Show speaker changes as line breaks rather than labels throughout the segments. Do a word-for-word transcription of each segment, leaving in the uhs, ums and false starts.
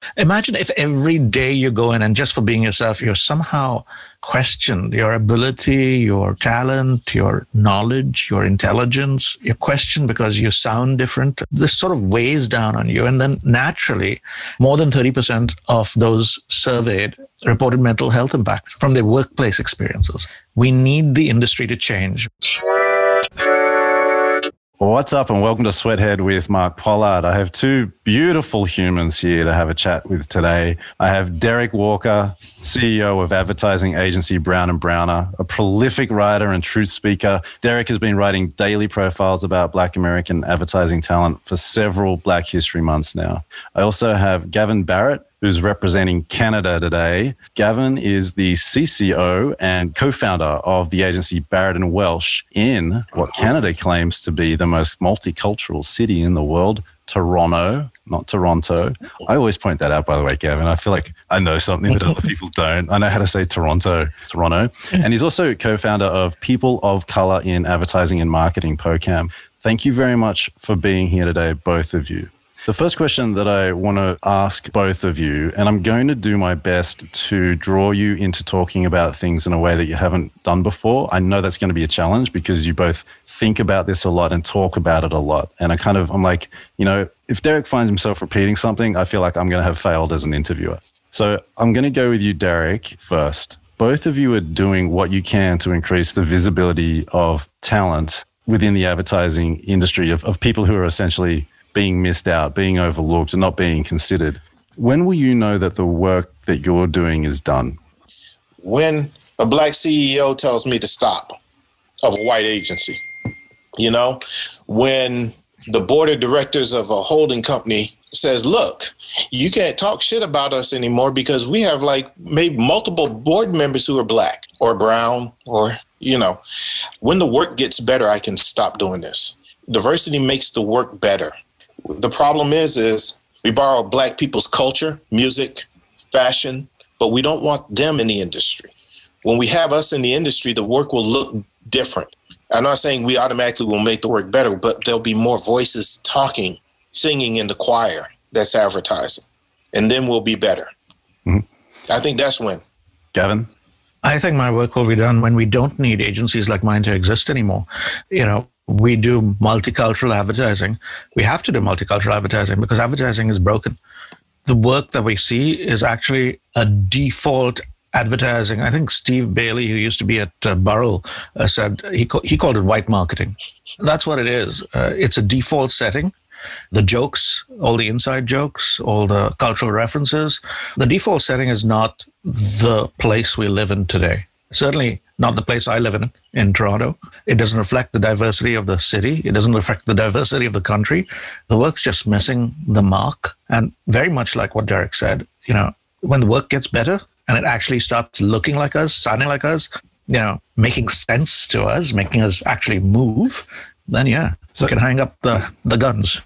Imagine if every day you go in and just for being yourself, you're somehow questioned. Your ability, your talent, your knowledge, your intelligence, you're questioned because you sound different. This sort of weighs down on you. And then naturally, more than thirty percent of those surveyed reported mental health impacts from their workplace experiences. We need the industry to change.
Well, what's up, and welcome to Sweathead with Mark Pollard. I have two beautiful humans here to have a chat with today. I have Derek Walker, C E O of advertising agency Brown and Browner, a prolific writer and truth speaker. Derek has been writing daily profiles about Black American advertising talent for several Black History Months now. I also have Gavin Barrett, who's representing Canada today. Gavin is the C C O and co-founder of the agency Barrett and Welsh in what Canada claims to be the most multicultural city in the world, Toronto, not Toronto. I always point that out, by the way, Gavin. I feel like I know something that other people don't. I know how to say Toronto, Toronto. And he's also co-founder of People of Color in Advertising and Marketing, POCAM. Thank you very much for being here today, both of you. The first question that I want to ask both of you, and I'm going to do my best to draw you into talking about things in a way that you haven't done before. I know that's going to be a challenge because you both think about this a lot and talk about it a lot. And I kind of, I'm like, you know, if Derek finds himself repeating something, I feel like I'm going to have failed as an interviewer. So I'm going to go with you, Derek, first. Both of you are doing what you can to increase the visibility of talent within the advertising industry of, of people who are essentially being missed out, being overlooked, and not being considered. When will you know that the work that you're doing is done?
When a Black C E O tells me to stop of a white agency. You know, when the board of directors of a holding company says, look, you can't talk shit about us anymore because we have like maybe multiple board members who are Black or brown or, you know, when the work gets better, I can stop doing this. Diversity makes the work better. The problem is, is we borrow Black people's culture, music, fashion, but we don't want them in the industry. When we have us in the industry, the work will look different. I'm not saying we automatically will make the work better, but there'll be more voices talking, singing in the choir that's advertising, and then we'll be better. Mm-hmm. I think that's when.
Gavin?
I think my work will be done when we don't need agencies like mine to exist anymore. You know, we do multicultural advertising. We have to do multicultural advertising because advertising is broken. The work that we see is actually a default advertising. I think Steve Bailey, who used to be at uh, Burrell, uh, said he, ca- he called it white marketing. That's what it is. Uh, it's a default setting. The jokes, all the inside jokes, all the cultural references. The default setting is not the place we live in today. Certainly not the place I live in, in Toronto. It doesn't reflect the diversity of the city. It doesn't reflect the diversity of the country. The work's just missing the mark. And very much like what Derek said, you know, when the work gets better and it actually starts looking like us, sounding like us, you know, making sense to us, making us actually move, then yeah, so we can hang up the, the guns.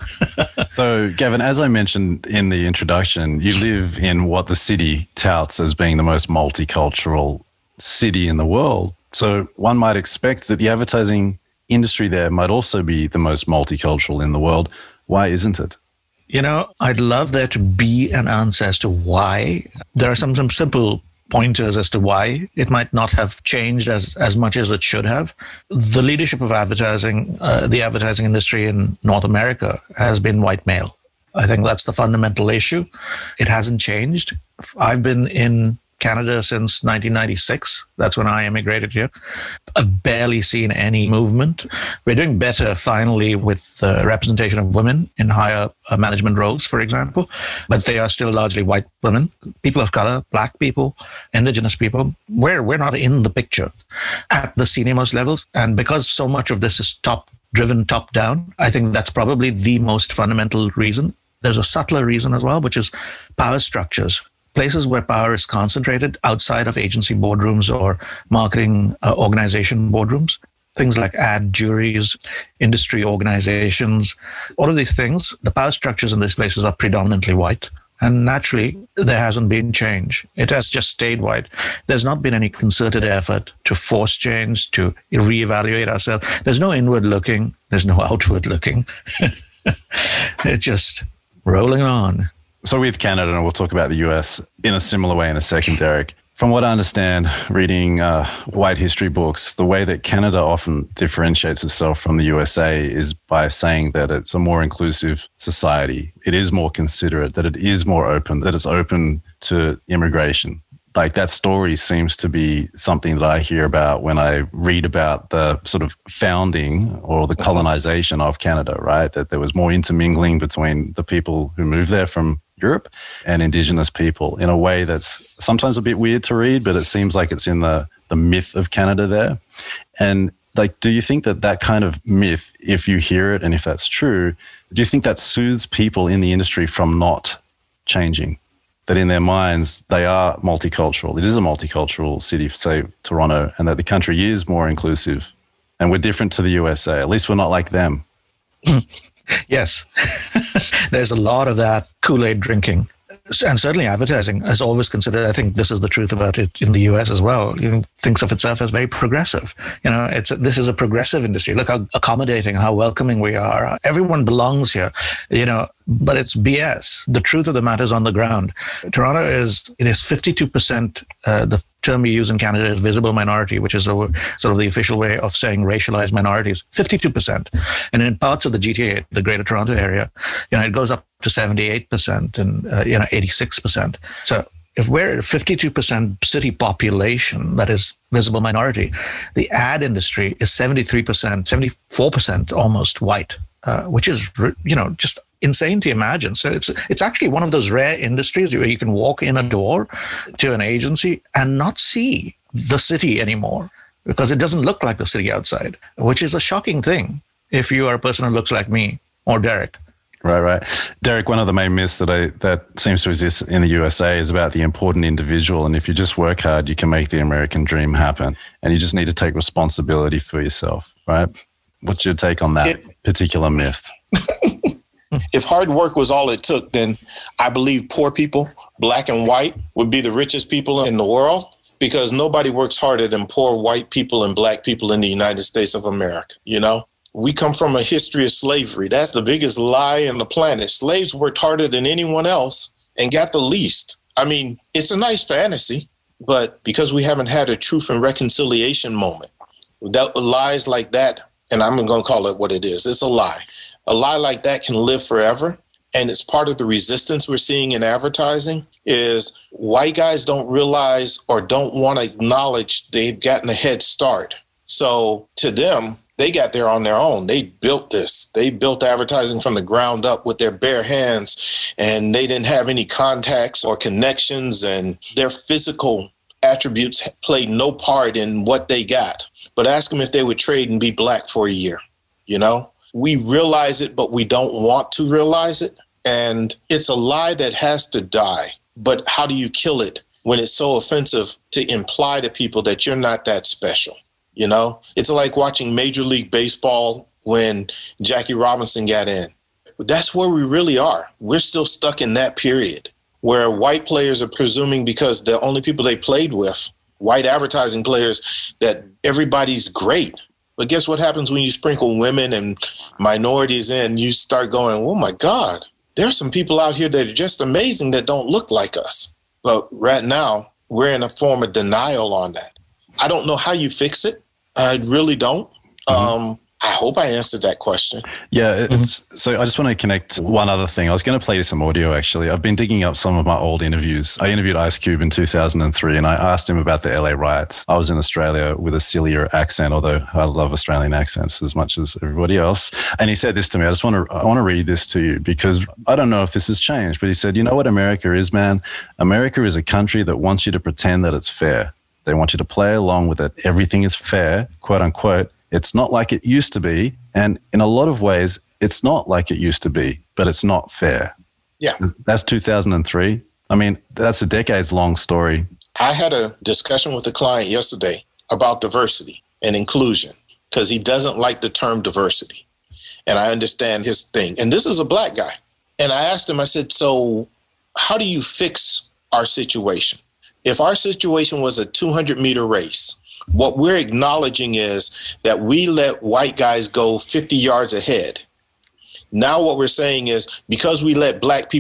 So, Gavin, as I mentioned in the introduction, you live in what the city touts as being the most multicultural city in the world. So one might expect that the advertising industry there might also be the most multicultural in the world. Why isn't it?
You know, I'd love there to be an answer as to why. There are some, some simple pointers as to why it might not have changed as, as much as it should have. The leadership of advertising, uh, the advertising industry in North America has been white male. I think that's the fundamental issue. It hasn't changed. I've been in Canada since nineteen ninety-six. That's when I immigrated here. I've barely seen any movement. We're doing better finally with the representation of women in higher uh, management roles, for example, but they are still largely white women, people of color, Black people, Indigenous people. We're, we're not in the picture at the senior most levels. And because so much of this is top driven top down, I think that's probably the most fundamental reason. There's a subtler reason as well, which is power structures. Places where power is concentrated outside of agency boardrooms or marketing uh, organization boardrooms, things like ad juries, industry organizations, all of these things, the power structures in these places are predominantly white. And naturally, there hasn't been change. It has just stayed white. There's not been any concerted effort to force change, to reevaluate ourselves. There's no inward looking. There's no outward looking. It's just rolling on.
So with Canada, and we'll talk about the U S in a similar way in a second, Derek. From what I understand, reading uh, white history books, the way that Canada often differentiates itself from the U S A is by saying that it's a more inclusive society. It is more considerate, that it is more open, that it's open to immigration. Like that story seems to be something that I hear about when I read about the sort of founding or the colonization of Canada, right? That there was more intermingling between the people who moved there from Europe and Indigenous people in a way that's sometimes a bit weird to read, but it seems like it's in the, the myth of Canada there. And like, do you think that that kind of myth, if you hear it and if that's true, do you think that soothes people in the industry from not changing? That in their minds, they are multicultural. It is a multicultural city, say Toronto, and that the country is more inclusive and we're different to the U S A. At least we're not like them.
Yes. There's a lot of that Kool-Aid drinking. And certainly advertising is always considered, I think this is the truth about it in the U S as well, it thinks of itself as very progressive. You know, it's this is a progressive industry. Look how accommodating, how welcoming we are. Everyone belongs here, you know, but it's B S. The truth of the matter is on the ground. Toronto is, it is fifty-two percent, uh, the term we use in Canada is visible minority, which is a, sort of the official way of saying racialized minorities, fifty-two percent. And in parts of the G T A, the Greater Toronto Area, you know, it goes up to seventy-eight percent and, uh, you know, eighty-six percent. So if we're a fifty-two percent city population that is visible minority, the ad industry is seventy-three percent, seventy-four percent almost white, uh, which is, you know, just insane to imagine. So it's it's actually one of those rare industries where you can walk in a door to an agency and not see the city anymore because it doesn't look like the city outside, which is a shocking thing if you are a person who looks like me or Derek.
Right, right. Derek, one of the main myths that I, that seems to exist in the U S A is about the important individual. And if you just work hard, you can make the American dream happen. And you just need to take responsibility for yourself, right? What's your take on that it, particular myth?
If hard work was all it took, then I believe poor people, black and white, would be the richest people in the world because nobody works harder than poor white people and black people in the United States of America, you know? We come from a history of slavery. That's the biggest lie on the planet. Slaves worked harder than anyone else and got the least. I mean, it's a nice fantasy, but because we haven't had a truth and reconciliation moment, that lies like that, and I'm going to call it what it is. It's a lie. A lie like that can live forever. And it's part of the resistance we're seeing in advertising is white guys don't realize or don't want to acknowledge they've gotten a head start. So to them, they got there on their own. They built this. They built advertising from the ground up with their bare hands, and they didn't have any contacts or connections, and their physical attributes played no part in what they got. But ask them if they would trade and be black for a year. You know, we realize it, but we don't want to realize it. And it's a lie that has to die. But how do you kill it when it's so offensive to imply to people that you're not that special? You know, it's like watching Major League Baseball when Jackie Robinson got in. That's where we really are. We're still stuck in that period where white players are presuming because the only people they played with, white advertising players, that everybody's great. But guess what happens when you sprinkle women and minorities in? You start going, oh, my God, there are some people out here that are just amazing that don't look like us. But right now, we're in a form of denial on that. I don't know how you fix it. I really don't. Mm-hmm. Um, I hope I answered that question.
Yeah. It's, so I just want to connect one other thing. I was going to play you some audio, actually. I've been digging up some of my old interviews. I interviewed Ice Cube in two thousand three, and I asked him about the L A riots. I was in Australia with a sillier accent, although I love Australian accents as much as everybody else. And he said this to me. I just want to I want to read this to you because I don't know if this has changed, but he said, you know what America is, man? America is a country that wants you to pretend that it's fair. They want you to play along with it. Everything is fair, quote unquote. It's not like it used to be. And in a lot of ways, it's not like it used to be, but it's not fair.
Yeah.
That's two thousand three. I mean, that's a decades long story.
I had a discussion with a client yesterday about diversity and inclusion because he doesn't like the term diversity. And I understand his thing. And this is a black guy. And I asked him, I said, so how do you fix our situation? If our situation was a two hundred meter race, what we're acknowledging is that we let white guys go fifty yards ahead. Now what we're saying is because we let black people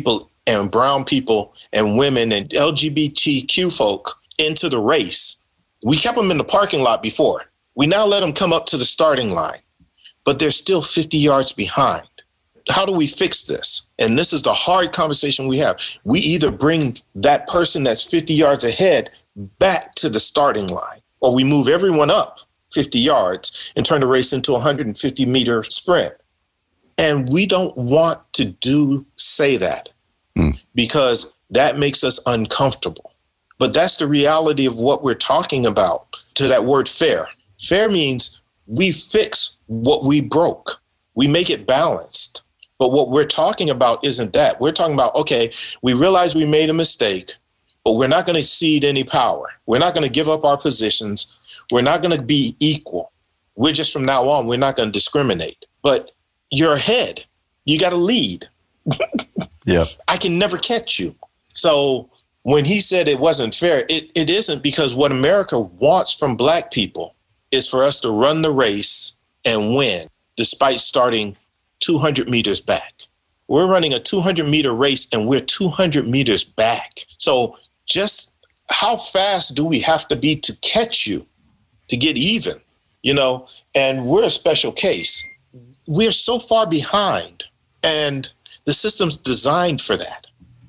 and brown people and women and L G B T Q folk into the race. We kept them in the parking lot before. We now let them come up to the starting line, but they're still fifty yards behind. How do we fix this? And this is the hard conversation we have. We either bring that person that's fifty yards ahead back to the starting line, or we move everyone up fifty yards and turn the race into a one hundred fifty meter sprint. And we don't want to do say that mm. because that makes us uncomfortable. But that's the reality of what we're talking about to that word fair. Fair means we fix what we broke. We make it balanced. But what we're talking about isn't that. We're talking about, okay, we realize we made a mistake, but we're not going to cede any power. We're not going to give up our positions. We're not going to be equal. We're just from now on, we're not going to discriminate. But you're ahead. You got to lead.
Yeah.
I can never catch you. So when he said it wasn't fair, it, it isn't, because what America wants from Black people is for us to run the race and win, despite starting two hundred meters back. We're running a two hundred meter race and we're two hundred meters back. So just how fast do we have to be to catch you, to get even, you know? And we're a special case. We're so far behind, and the system's designed for that.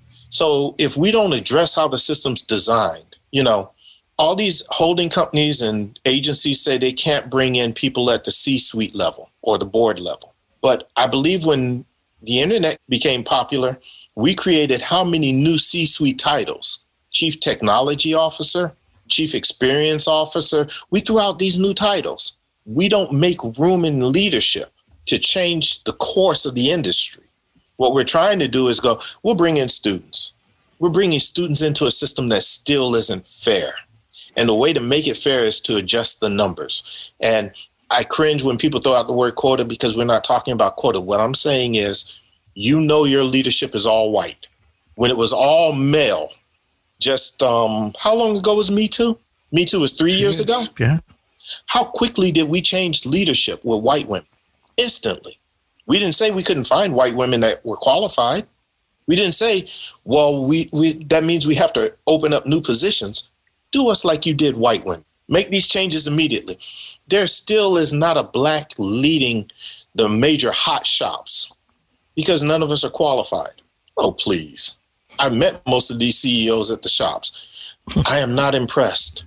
So if we don't address how the system's designed, you know, all these holding companies and agencies say they can't bring in people at the C-suite level or the board level. But I believe when the internet became popular, we created how many new C-suite titles? Chief Technology Officer, Chief Experience Officer. We threw out these new titles. We don't make room in leadership to change the course of the industry. What we're trying to do is go, we'll bring in students. We're bringing students into a system that still isn't fair. And the way to make it fair is to adjust the numbers. And I cringe when people throw out the word quota, because we're not talking about quota. What I'm saying is, you know, your leadership is all white. When it was all male, just um, how long ago was Me Too? Me Too was three years ago?
Yeah.
How quickly did we change leadership with white women? Instantly. We didn't say we couldn't find white women that were qualified. We didn't say, well, we, we that means we have to open up new positions. Do us like you did white women. Make these changes immediately. There still is not a Black leading the major hot shops because none of us are qualified. Oh, please. I met most of these C E Os at the shops. I am not impressed.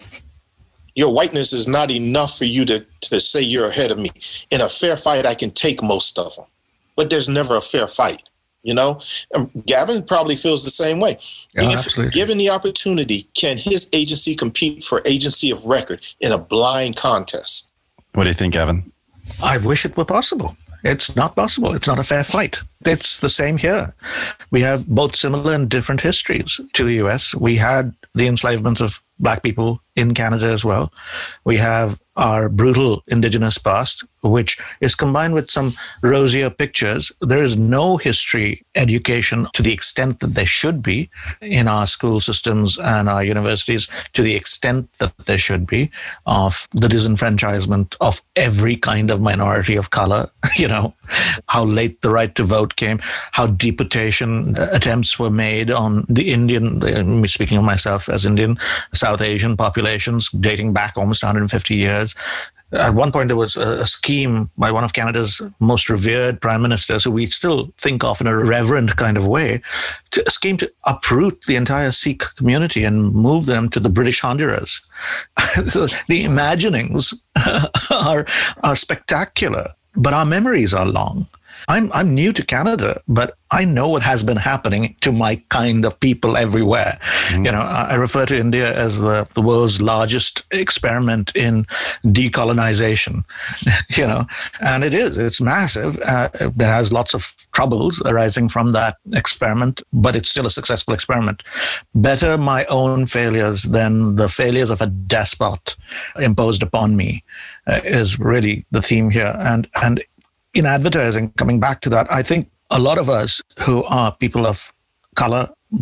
Your whiteness is not enough for you to, to say you're ahead of me. In a fair fight, I can take most of them. But there's never a fair fight, you know? And Gavin probably feels the same way.
Yeah,
if
absolutely.
Given the opportunity, can his agency compete for agency of record in a blind contest?
What do you think, Gavin?
I wish it were possible. It's not possible. It's not a fair fight. It's the same here. We have both similar and different histories to the U S. We had the enslavement of Black people in Canada as well. We have our brutal indigenous past, which is combined with some rosier pictures. There is no history education to the extent that there should be in our school systems and our universities, to the extent that there should be, of the disenfranchisement of every kind of minority of color, you know, how late the right to vote came, how deportation attempts were made on the Indian, speaking of myself as Indian, South Asian populations dating back almost one hundred fifty years. At one point, there was a, a scheme by one of Canada's most revered prime ministers, who we still think of in a reverent kind of way, to, a scheme to uproot the entire Sikh community and move them to the British Honduras. So the imaginings are, are spectacular, but our memories are long. I'm I'm new to Canada, but I know what has been happening to my kind of people everywhere. Mm-hmm. You know, I refer to India as the, the world's largest experiment in decolonization, you know, and it is, it's massive. Uh, it has lots of troubles arising from that experiment, but it's still a successful experiment. Better my own failures than the failures of a despot imposed upon me uh, is really the theme here. And, and in advertising, coming back to that, I think a lot of us who are people of color, Black,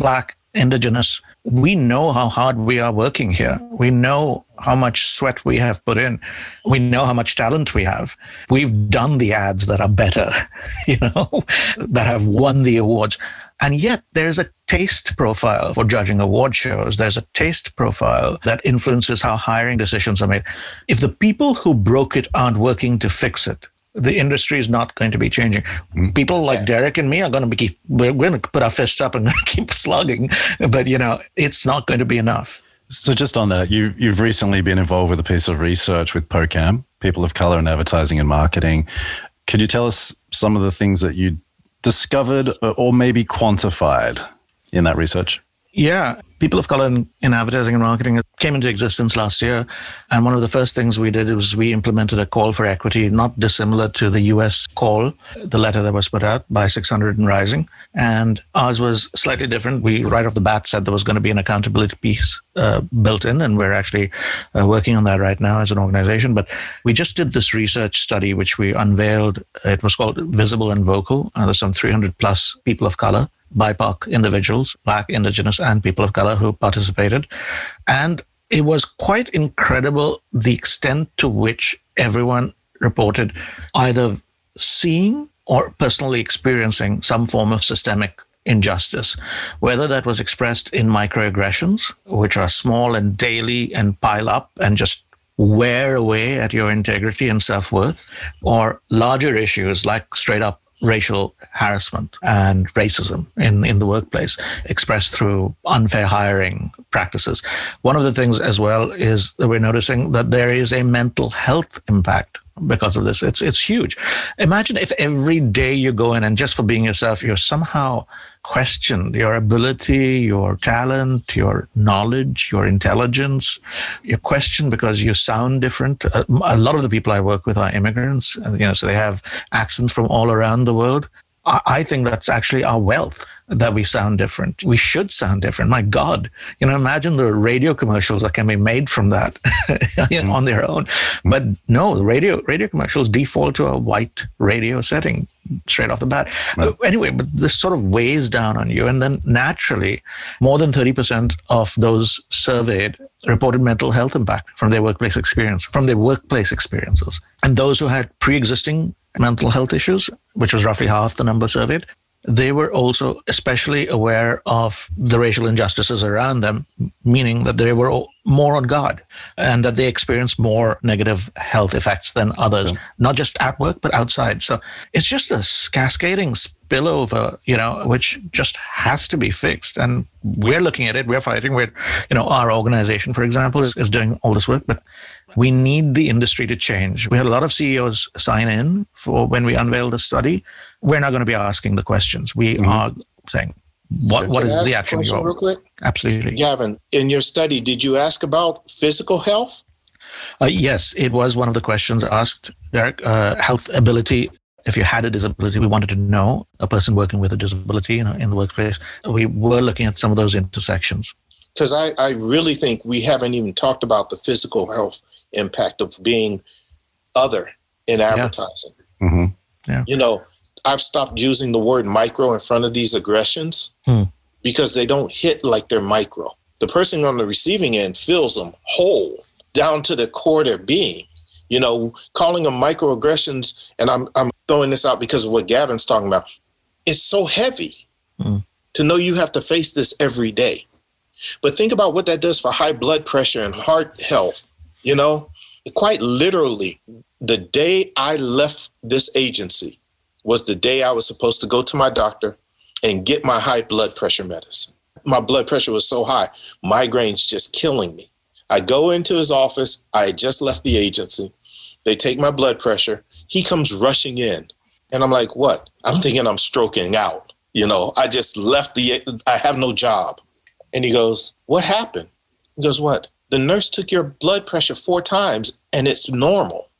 indigenous, we know how hard we are working here. We know how much sweat we have put in. We know how much talent we have. We've done the ads that are better, you know, that have won the awards. And yet there's a taste profile for judging award shows. There's a taste profile that influences how hiring decisions are made. If the people who broke it aren't working to fix it, the industry is not going to be changing. People like Derek and me are going to be, we're going to put our fists up and keep slugging, but you know, it's not going to be enough.
So just on that, you, you've recently been involved with a piece of research with POCAM, People of Color in Advertising and Marketing. Could you tell us some of the things that you discovered or maybe quantified in that research?
Yeah. People of Color in, in Advertising and Marketing came into existence last year. And one of the first things we did was we implemented a call for equity, not dissimilar to the U S call, the letter that was put out by six hundred and Rising. And ours was slightly different. We right off the bat said there was going to be an accountability piece uh, built in, and we're actually uh, working on that right now as an organization. But we just did this research study, which we unveiled. It was called Visible and Vocal. Uh, there's some three hundred plus people of color, B I P O C individuals, Black, Indigenous, and people of color who participated. And it was quite incredible the extent to which everyone reported either seeing or personally experiencing some form of systemic injustice, whether that was expressed in microaggressions, which are small and daily and pile up and just wear away at your integrity and self-worth, or larger issues like straight up racial harassment and racism in, in the workplace, expressed through unfair hiring practices. One of the things as well is that we're noticing that there is a mental health impact because of this. It's it's huge. Imagine if every day you go in and just for being yourself, you're somehow questioned, your ability, your talent, your knowledge, your intelligence. You're questioned because you sound different. A, a lot of the people I work with are immigrants, you know, so they have accents from all around the world. I, I think that's actually our wealth, that we sound different. We should sound different. My God, you know, imagine the radio commercials that can be made from that you know, on their own. But no, the radio radio commercials default to a white radio setting straight off the bat. Right. Uh, anyway, but this sort of weighs down on you. And then naturally, more than thirty percent of those surveyed reported mental health impact from their workplace experience, from their workplace experiences. And those who had pre-existing mental health issues, which was roughly half the number surveyed, they were also especially aware of the racial injustices around them, meaning that they were more on guard and that they experienced more negative health effects than others, yeah. not just at work, but outside. So it's just a cascading spillover, you know, which just has to be fixed. And we're looking at it, we're fighting, we're, you know, our organization, for example, is, is doing all this work, but we need the industry to change. We had a lot of C E Os sign in for when we unveiled the study. We're not going to be asking the questions. We mm-hmm. are saying, what, what is the action you're...
real quick?
Absolutely.
Gavin, in your study, did you ask about physical health?
Uh, yes, it was one of the questions asked, Derek. Uh, health ability. If you had a disability, we wanted to know a person working with a disability you know, in the workplace. We were looking at some of those intersections.
Because I, I really think we haven't even talked about the physical health impact of being other in advertising.
Yeah. Mm-hmm.
Yeah.
You know, I've stopped using the word micro in front of these aggressions hmm. because they don't hit like they're micro. The person on the receiving end feels them whole down to the core of their being. You know, calling them microaggressions, and I'm I'm throwing this out because of what Gavin's talking about. It's so heavy hmm. to know you have to face this every day. But think about what that does for high blood pressure and heart health. You know, quite literally, the day I left this agency was the day I was supposed to go to my doctor and get my high blood pressure medicine. My blood pressure was so high, migraines just killing me. I go into his office. I had just left the agency. They take my blood pressure. He comes rushing in. And I'm like, what? I'm thinking I'm stroking out. You know, I just left the, I have no job. And he goes, what happened? He goes, what? The nurse took your blood pressure four times and it's normal.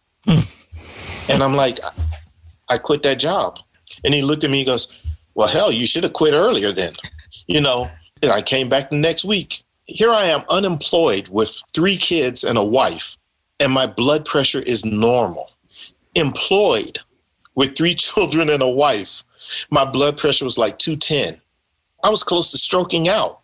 And I'm like, I quit that job. And he looked at me, he goes, well, hell, you should have quit earlier then. You know, and I came back the next week. Here I am unemployed with three kids and a wife, and my blood pressure is normal. Employed with three children and a wife, my blood pressure was like two ten. I was close to stroking out.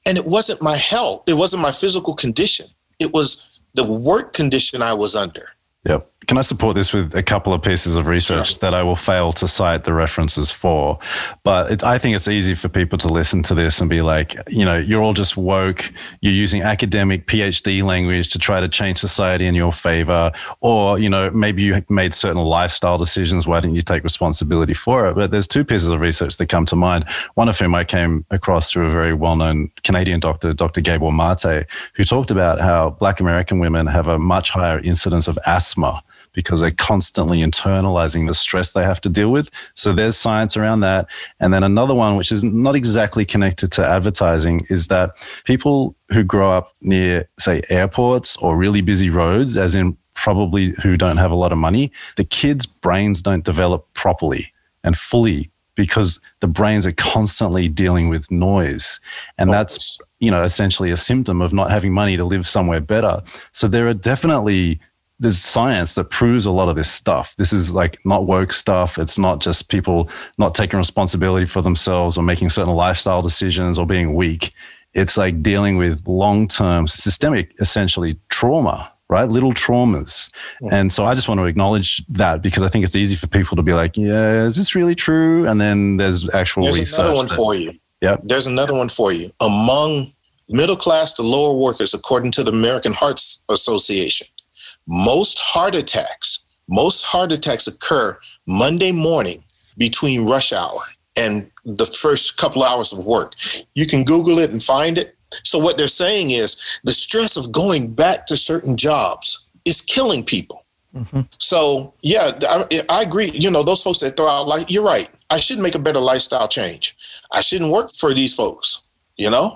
And it wasn't my health. It wasn't my physical condition. It was the work condition I was under.
Yep. Can I support this with a couple of pieces of research
Sure.
that I will fail to cite the references for? But it's, I think it's easy for people to listen to this and be like, you know, you're all just woke. You're using academic PhD language to try to change society in your favor. Or, you know, maybe you made certain lifestyle decisions. Why didn't you take responsibility for it? But there's two pieces of research that come to mind, one of whom I came across through a very well-known Canadian doctor, Doctor Gabor Mate, who talked about how Black American women have a much higher incidence of asthma because they're constantly internalizing the stress they have to deal with. So there's science around that. And then another one, which is not exactly connected to advertising, is that people who grow up near, say, airports or really busy roads, as in probably who don't have a lot of money, the kids' brains don't develop properly and fully because the brains are constantly dealing with noise. And that's, you know, essentially a symptom of not having money to live somewhere better. So there are definitely there's science that proves a lot of this stuff. This is like not woke stuff. It's not just people not taking responsibility for themselves or making certain lifestyle decisions or being weak. It's like dealing with long-term systemic, essentially, trauma, right? Little traumas. Yeah. And so I just want to acknowledge that because I think it's easy for people to be like, yeah, is this really true? And then there's actual
there's
research.
There's another one
that,
for you.
Yeah.
There's another one for you. Among middle class to lower workers, according to the American Heart Association, Most heart attacks, most heart attacks occur Monday morning between rush hour and the first couple hours of work. You can Google it and find it. So what they're saying is the stress of going back to certain jobs is killing people. Mm-hmm. So, yeah, I, I agree. You know, those folks that throw out, like, you're right. I should make a better lifestyle change. I shouldn't work for these folks. You know,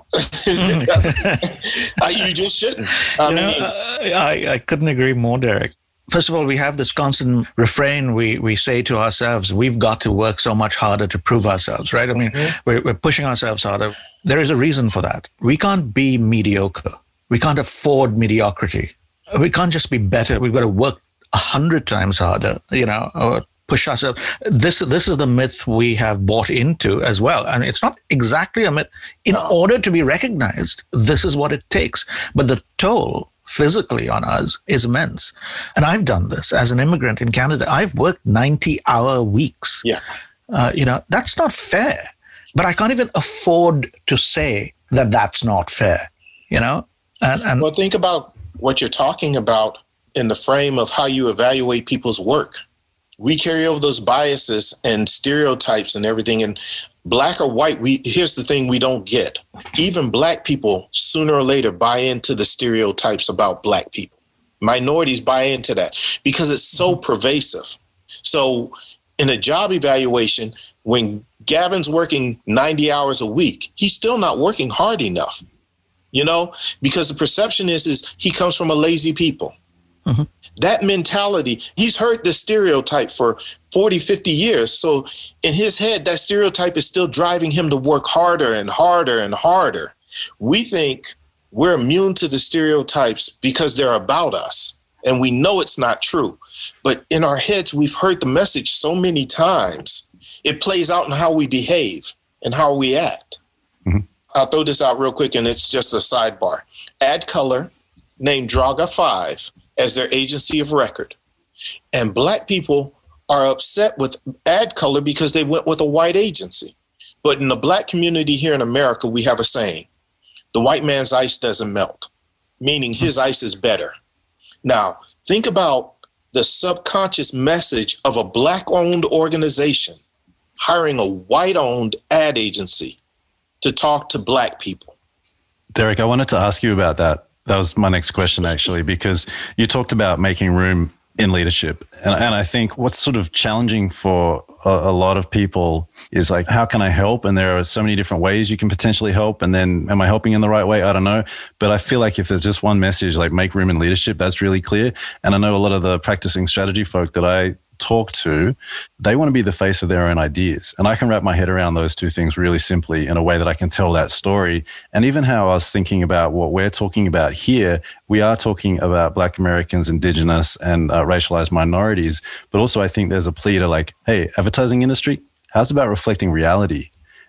you just shouldn't. I
you
mean,
know, I, I couldn't agree more, Derek. First of all, we have this constant refrain we, we say to ourselves, we've got to work so much harder to prove ourselves, right? I mean, mm-hmm. we're, we're pushing ourselves harder. There is a reason for that. We can't be mediocre. We can't afford mediocrity. We can't just be better. We've got to work a hundred times harder, you know, or push ourselves. This this is the myth we have bought into as well. And it's not exactly a myth. In no. order to be recognized, this is what it takes. But the toll physically on us is immense. And I've done this as an immigrant in Canada. I've worked ninety-hour weeks.
Yeah,
uh, you know, that's not fair. But I can't even afford to say that that's not fair, you know? And, and
well, think about what you're talking about in the frame of how you evaluate people's work. We carry over those biases and stereotypes and everything. And black or white, we here's the thing we don't get. Even black people, sooner or later, buy into the stereotypes about black people. Minorities buy into that because it's so pervasive. So in a job evaluation, when Gavin's working ninety hours a week, he's still not working hard enough, you know, because the perception is, is he comes from a lazy people. Mm-hmm. That mentality, he's heard the stereotype for forty, fifty years. So in his head, that stereotype is still driving him to work harder and harder and harder. We think we're immune to the stereotypes because they're about us. And we know it's not true. But in our heads, we've heard the message so many times. It plays out in how we behave and how we act. Mm-hmm. I'll throw this out real quick, and it's just a sidebar. AdColor named Draga five as their agency of record. And black people are upset with AdColor because they went with a white agency. But in the black community here in America, we have a saying, the white man's ice doesn't melt, meaning his ice is better. Now, think about the subconscious message of a black-owned organization hiring a white-owned ad agency to talk to black people.
Derek, I wanted to ask you about that. That was my next question, actually, because you talked about making room in leadership. And, and I think what's sort of challenging for a, a lot of people is like, how can I help? And there are so many different ways you can potentially help. And then am I helping in the right way? I don't know. But I feel like if there's just one message, like make room in leadership, that's really clear. And I know a lot of the practicing strategy folk that I talk to, they want to be the face of their own ideas. And I can wrap my head around those two things really simply in a way that I can tell that story. And even how I was thinking about what we're talking about here, we are talking about Black Americans, Indigenous and uh, racialized minorities. But also I think there's a plea to like, hey, advertising industry, how's about reflecting reality?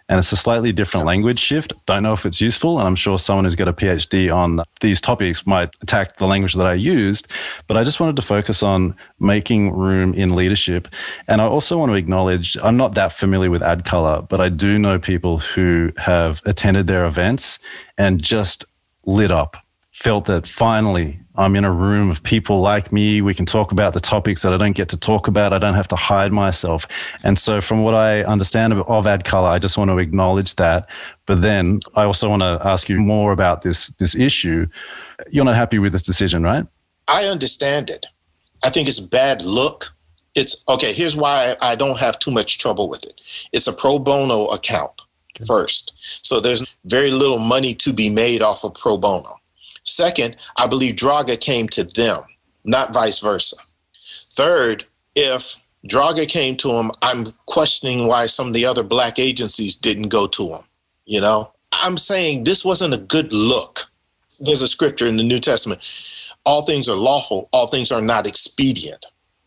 and it's a slightly different language shift. Don't know if it's useful, and I'm sure someone who's got a PhD on these topics might attack the language that I used, but I just wanted to focus on making room in leadership. And I also want to acknowledge, I'm not that familiar with AdColor, but I do know people who have attended their events and just lit up, felt that finally I'm in a room of people like me. We can talk about the topics that I don't get to talk about. I don't have to hide myself. And so from what I understand of, of AdColor, I just want to acknowledge that. But then I also want to ask you more about this, this issue. You're not happy with this decision, right?
I understand it. I think it's bad look. It's okay. Here's why I don't have too much trouble with it. It's a pro bono account first. So there's very little money to be made off of pro bono. Second, I believe Draga came to them, not vice versa. Third, if Draga came to him, I'm questioning why some of the other black agencies didn't go to him. You know, I'm saying this wasn't a good look. There's a scripture in the New Testament. All things are lawful. All things are not expedient.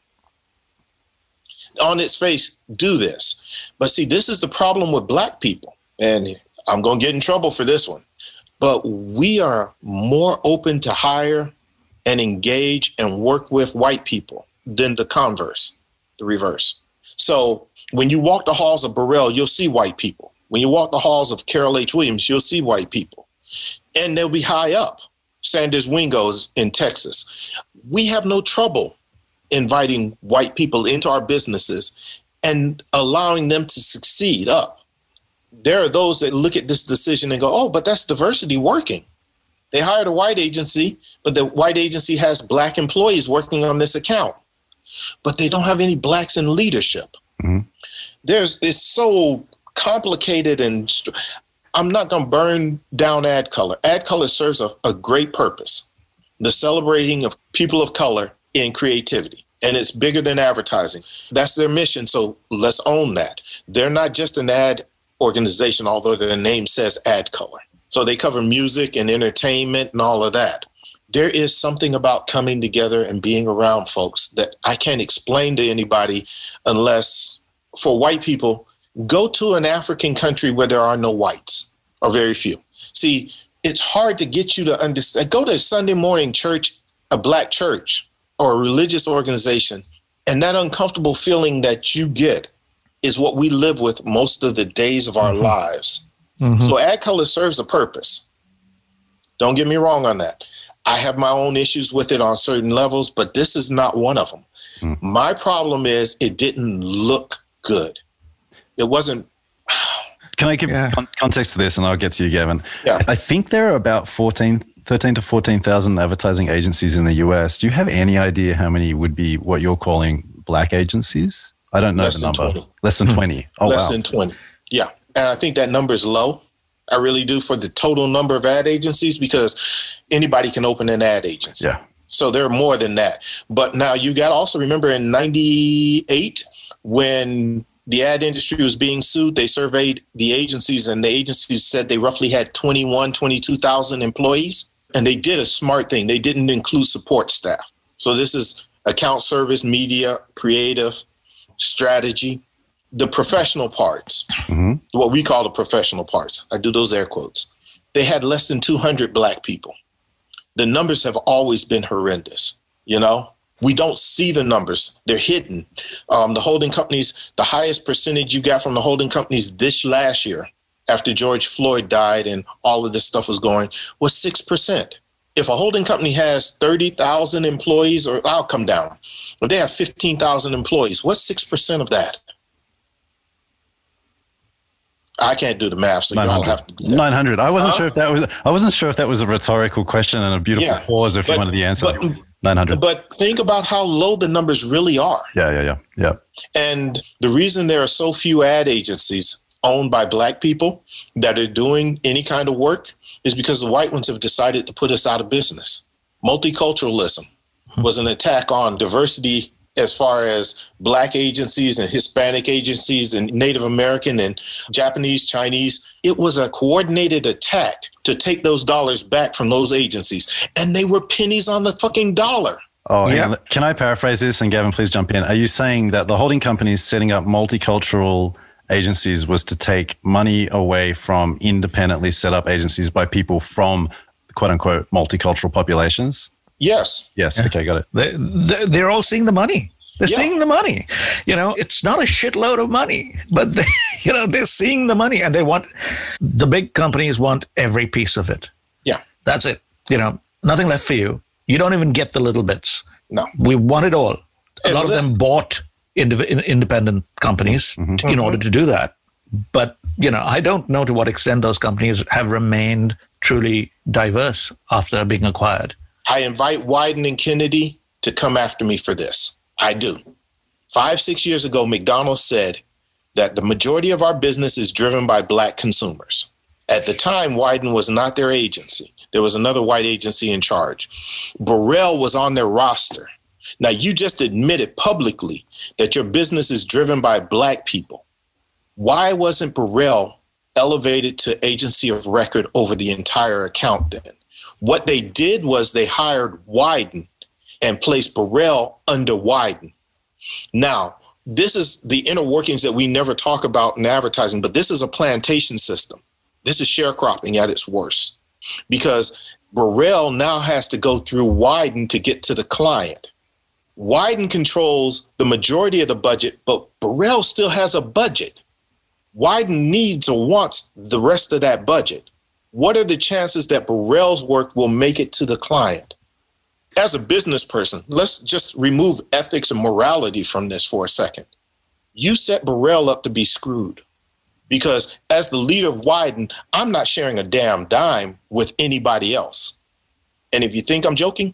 On its face, do this. But see, this is the problem with black people. And I'm going to get in trouble for this one. But we are more open to hire and engage and work with white people than the converse, the reverse. So when you walk the halls of Burrell, you'll see white people. When you walk the halls of Carol H. Williams, you'll see white people. And they'll be high up. Sanders Wingo's in Texas. We have no trouble inviting white people into our businesses and allowing them to succeed up. There are those that look at this decision and go, oh, but that's diversity working. They hired a white agency, but the white agency has black employees working on this account, but they don't have any blacks in leadership. Mm-hmm. There's, it's so complicated, and st- I'm not going to burn down AdColor. AdColor serves a, a great purpose, the celebrating of people of color in creativity. And it's bigger than advertising. That's their mission. So let's own that. They're not just an ad organization, although their name says AdColor. So they cover music and entertainment and all of that. There is something about coming together and being around folks that I can't explain to anybody unless, for white people, go to an African country where there are no whites, or very few. See, it's hard to get you to understand. Go to a Sunday morning church, a black church, or a religious organization, and that uncomfortable feeling that you get is what we live with most of the days of our mm-hmm. lives. Mm-hmm. So AdColor serves a purpose. Don't get me wrong on that. I have my own issues with it on certain levels, but this is not one of them. Mm. My problem is it didn't look good. It wasn't.
Can I give yeah. con- context to this, and I'll get to you, Gavin?
Yeah.
I think there are about fourteen, thirteen to fourteen thousand advertising agencies in the U S. Do you have any idea how many would be what you're calling black agencies? I don't know
Less
the number.
Than twenty.
Less than twenty. Oh,
Less
wow.
than twenty. Yeah. And I think that number is low. I really do, for the total number of ad agencies, because anybody can open an ad agency.
Yeah.
So there are more than that. But now you got to also remember in ninety-eight, when the ad industry was being sued, they surveyed the agencies, and the agencies said they roughly had twenty-one, twenty-two thousand employees. And they did a smart thing. They didn't include support staff. So this is account service, media, creative, strategy, the professional parts, mm-hmm. what we call the professional parts. I do those air quotes. They had less than two hundred black people. The numbers have always been horrendous. You know, we don't see the numbers. They're hidden. Um, the holding companies, the highest percentage you got from the holding companies this last year, after George Floyd died and all of this stuff was going, was six percent. If a holding company has thirty thousand employees, or I'll come down, if they have fifteen thousand employees, what's six percent of that? I can't do the math, so y'all have to do that.
nine hundred. I wasn't huh? sure if that was, I wasn't sure if that was a rhetorical question and a beautiful yeah, pause if but, you wanted the answer.
But,
nine hundred.
But think about how low the numbers really are.
Yeah, yeah, yeah, yeah.
And the reason there are so few ad agencies owned by black people that are doing any kind of work is because the white ones have decided to put us out of business. Multiculturalism hmm. was an attack on diversity as far as black agencies and Hispanic agencies and Native American and Japanese, Chinese. It was a coordinated attack to take those dollars back from those agencies. And they were pennies on the fucking dollar.
Oh, yeah. Can I paraphrase this? And Gavin, please jump in. Are you saying that the holding company is setting up multicultural agencies was to take money away from independently set up agencies by people from quote unquote multicultural populations?
Yes.
Yes.
Yeah.
Okay, got it.
They, they, they're all seeing the money. They're
Yeah.
seeing the money. You know, it's not a shitload of money, but they, you know, they're seeing the money, and they want, the big companies want every piece of it.
Yeah.
That's it. You know, nothing left for you. You don't even get the little bits.
No.
We want it all. A
And
lot of them
listen-
bought indiv- in- independent companies
Mm-hmm.
in order to do that. But, you know, I don't know to what extent those companies have remained truly diverse after being acquired.
I invite Wyden and Kennedy to come after me for this. I do. Five, six years ago, McDonald's said that the majority of our business is driven by Black consumers. At the time, Wyden was not their agency. There was another white agency in charge. Burrell was on their roster. Now, you just admitted publicly that your business is driven by Black people. Why wasn't Burrell elevated to agency of record over the entire account then? What they did was they hired Wyden and placed Burrell under Wyden. Now, this is the inner workings that we never talk about in advertising, but this is a plantation system. This is sharecropping at its worst, because Burrell now has to go through Wyden to get to the client. Wyden controls the majority of the budget, but Burrell still has a budget. Wyden needs or wants the rest of that budget. What are the chances that Burrell's work will make it to the client? As a business person, let's just remove ethics and morality from this for a second. You set Burrell up to be screwed, because as the leader of Wyden, I'm not sharing a damn dime with anybody else. And if you think I'm joking,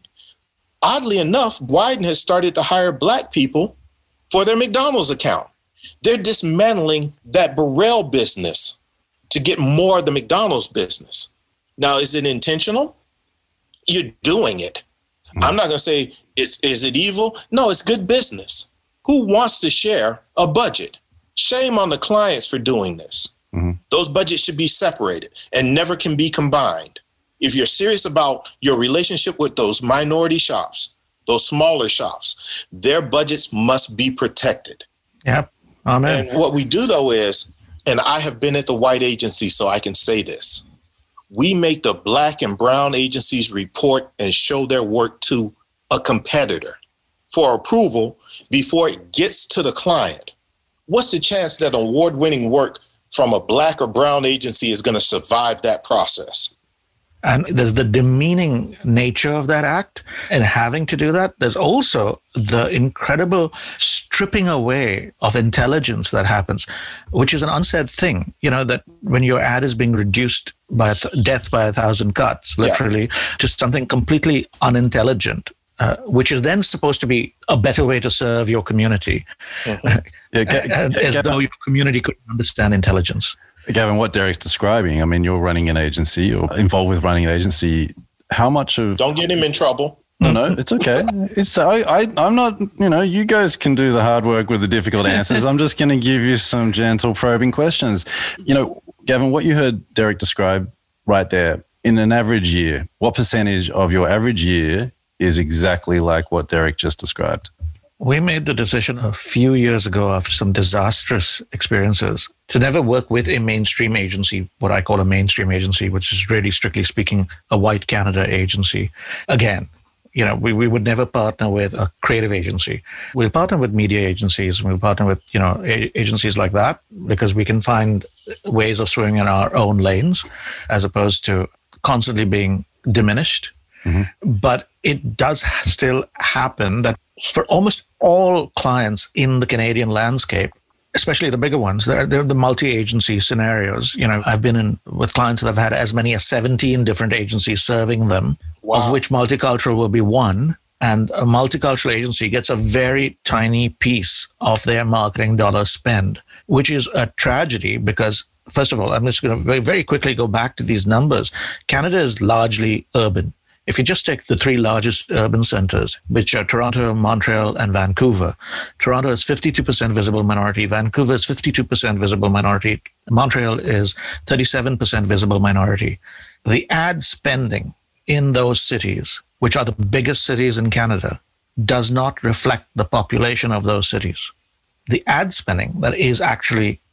oddly enough, Wyden has started to hire Black people for their McDonald's account. They're dismantling that Burrell business to get more of the McDonald's business. Now, is it intentional? You're doing it. Mm-hmm. I'm not going to say, it's, is it evil? No, it's good business. Who wants to share a budget? Shame on the clients for doing this. Mm-hmm. Those budgets should be separated and never can be combined. If you're serious about your relationship with those minority shops, those smaller shops, their budgets must be protected.
Yep. Amen.
And what we do, though, is, and I have been at the white agency, so I can say this, we make the Black and brown agencies report and show their work to a competitor for approval before it gets to the client. What's the chance that award-winning work from a Black or brown agency is going to survive that process?
And there's the demeaning nature of that act, and having to do that. There's also the incredible stripping away of intelligence that happens, which is an unsaid thing. You know, that when your ad is being reduced by th- death by a thousand cuts, literally, yeah. to something completely unintelligent, uh, which is then supposed to be a better way to serve your community, mm-hmm. yeah, get, get, as get, though your community could understand intelligence.
Gavin, what Derek's describing, I mean, you're running an agency or involved with running an agency. How much of...
Don't get him in trouble.
No, no, it's okay. It's I, I, I'm not, you know, you guys can do the hard work with the difficult answers. I'm just going to give you some gentle probing questions. You know, Gavin, what you heard Derek describe right there, in an average year, what percentage of your average year is exactly like what Derek just described?
We made the decision a few years ago after some disastrous experiences to never work with a mainstream agency, what I call a mainstream agency, which is really, strictly speaking, a white Canada agency. Again, you know, we, we would never partner with a creative agency. We'll partner with media agencies. We'll partner with, you know, a- agencies like that, because we can find ways of swimming in our own lanes as opposed to constantly being diminished. Mm-hmm. But it does still happen that for almost all clients in the Canadian landscape, especially the bigger ones, they're, they're the multi-agency scenarios. You know, I've been in with clients that have had as many as seventeen different agencies serving them, wow. of which multicultural will be one. And a multicultural agency gets a very tiny piece of their marketing dollar spend, which is a tragedy because, first of all, I'm just going to very, very quickly go back to these numbers. Canada is largely urban. If you just take the three largest urban centers, which are Toronto, Montreal, and Vancouver, Toronto is fifty-two percent visible minority. Vancouver is fifty-two percent visible minority. Montreal is thirty-seven percent visible minority. The ad spending in those cities, which are the biggest cities in Canada, does not reflect the population of those cities. The ad spending that is actually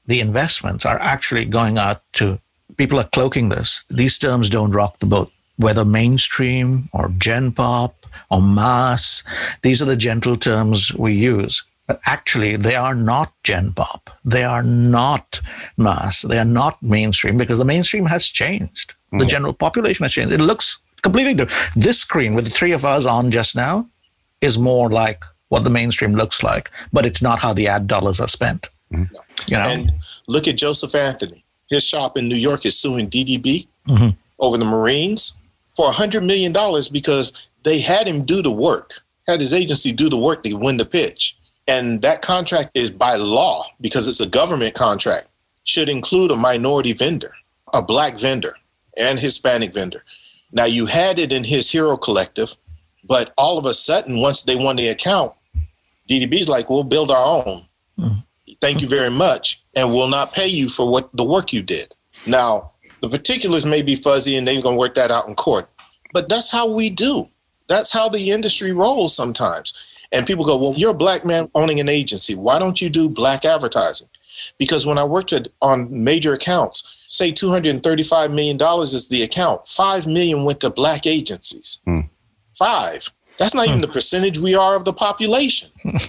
the investments are actually going out to, people are cloaking this. These terms don't rock the boat. Whether mainstream or gen pop or mass, these are the gentle terms we use. But actually, they are not gen pop. They are not mass. They are not mainstream, because the mainstream has changed. The mm-hmm. general population has changed. It looks completely different. This screen with the three of us on just now is more like what the mainstream looks like, but it's not how the ad dollars are spent. Mm-hmm. You know?
And look at Joseph Anthony. His shop in New York is suing D D B mm-hmm. over the Marines for one hundred million dollars because they had him do the work, had his agency do the work to win the pitch. And that contract is by law, because it's a government contract, should include a minority vendor, a black vendor, and Hispanic vendor. Now, you had it in his Hero Collective, but all of a sudden, once they won the account, D D B's like, we'll build our own. Mm-hmm. Thank you very much. And we'll not pay you for what the work you did. Now, the particulars may be fuzzy and they're going to work that out in court. But that's how we do. That's how the industry rolls sometimes. And people go, well, you're a black man owning an agency. Why don't you do black advertising? Because when I worked at, on major accounts, say two hundred thirty-five million dollars is the account, five million dollars went to black agencies. Hmm. Five. That's not even the percentage we are of the population.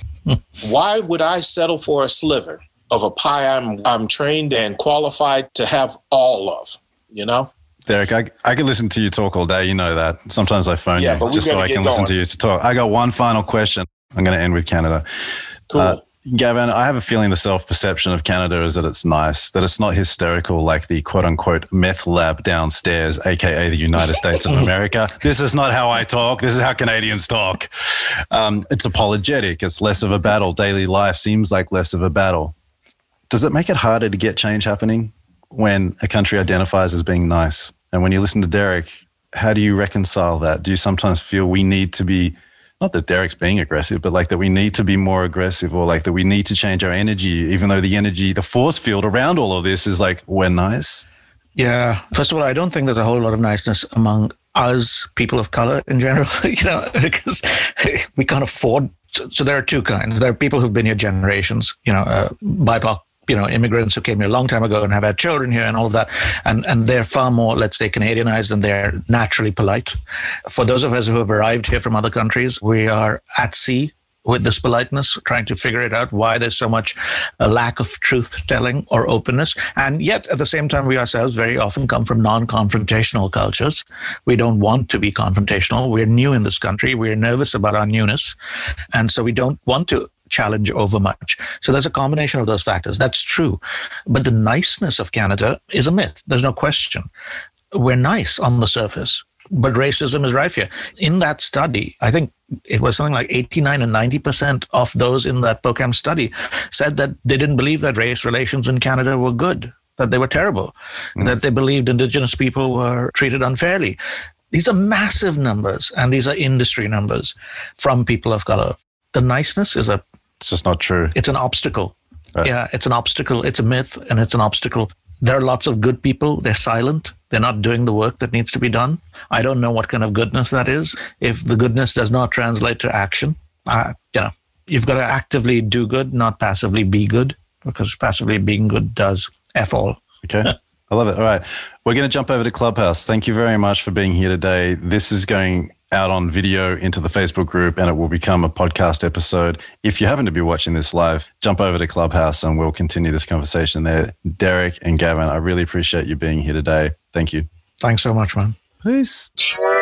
Why would I settle for a sliver of a pie I'm, I'm trained and qualified to have all of, you know?
Derek, I, I could listen to you talk all day. You know that. Sometimes I phone yeah, you just so I can going. listen to you to talk. I got one final question. I'm going to end with Canada.
Cool. Uh,
Gavin, I have a feeling the self-perception of Canada is that it's nice, that it's not hysterical like the quote-unquote meth lab downstairs, a k a the United States of America. This is not how I talk. This is how Canadians talk. Um, it's apologetic. It's less of a battle. Daily life seems like less of a battle. Does it make it harder to get change happening when a country identifies as being nice? And when you listen to Derek, how do you reconcile that? Do you sometimes feel we need to be, not that Derek's being aggressive, but like that we need to be more aggressive, or like that we need to change our energy, even though the energy, the force field around all of this is like, we're nice?
Yeah. First of all, I don't think there's a whole lot of niceness among us, people of color in general, you know, because we can't afford. So there are two kinds. There are people who've been here generations, you know, uh, B I P O C, you know, immigrants who came here a long time ago and have had children here and all of that. And, and they're far more, let's say, Canadianized, and they're naturally polite. For those of us who have arrived here from other countries, we are at sea with this politeness, trying to figure it out, why there's so much a lack of truth-telling or openness. And yet, at the same time, we ourselves very often come from non-confrontational cultures. We don't want to be confrontational. We're new in this country. We're nervous about our newness. And so we don't want to challenge over much. So there's a combination of those factors. That's true. But the niceness of Canada is a myth. There's no question. We're nice on the surface, but racism is rife here. In that study, I think it was something like eighty-nine and ninety percent of those in that POCAM study said that they didn't believe that race relations in Canada were good, that they were terrible, mm. that they believed Indigenous people were treated unfairly. These are massive numbers, and these are industry numbers from people of color. The niceness is a...
It's just not true.
It's an obstacle.
Right.
Yeah, it's an obstacle. It's a myth, and it's an obstacle. There are lots of good people. They're silent. They're not doing the work that needs to be done. I don't know what kind of goodness that is. If the goodness does not translate to action, uh, you know, you've got to actively do good, not passively be good, because passively being good does F all.
Okay. I love it. All right. We're going to jump over to Clubhouse. Thank you very much for being here today. This is going out on video into the Facebook group, and it will become a podcast episode. If you happen to be watching this live, jump over to Clubhouse and we'll continue this conversation there. Derek and Gavin, I really appreciate you being here today. Thank you.
Thanks so much, man.
Peace.